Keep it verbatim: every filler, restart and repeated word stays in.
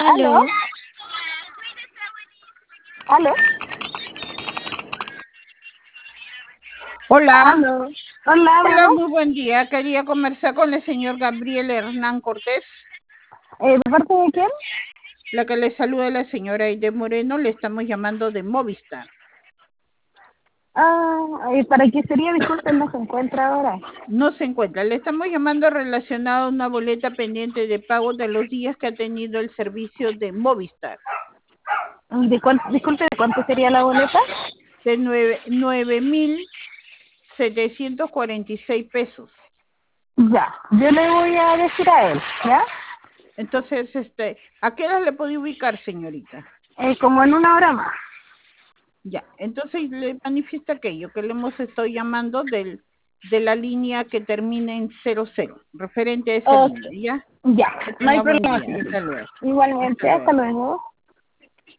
¿Aló? Aló, ¿Aló? Hola, ¿Aló? Hola, mi hola, amor. muy buen día. Quería conversar con el señor Gabriel Hernán Cortés. Eh, ¿de parte de quién? La que le saluda la señora Aide Moreno, le estamos llamando de Movistar. Ah, ¿y para qué sería? Disculpe, no se encuentra ahora. No se encuentra, le estamos llamando relacionado a una boleta pendiente de pago de los días que ha tenido el servicio de Movistar, ¿De cuán- disculpe, ¿de cuánto sería la boleta? de nueve, nueve mil setecientos cuarenta y seis pesos. Ya, yo le voy a decir a él, ¿ya? Entonces, este, ¿a qué hora le puede ubicar, señorita? Eh, como en una hora más. Ya, entonces le manifiesta aquello que le hemos estado llamando del, de la línea que termina en cero cero, referente a esa Ok, línea, ¿ya? ya, Que no hay tenga buen problema, día, señorita. hasta luego, hasta Igualmente, hasta luego. luego.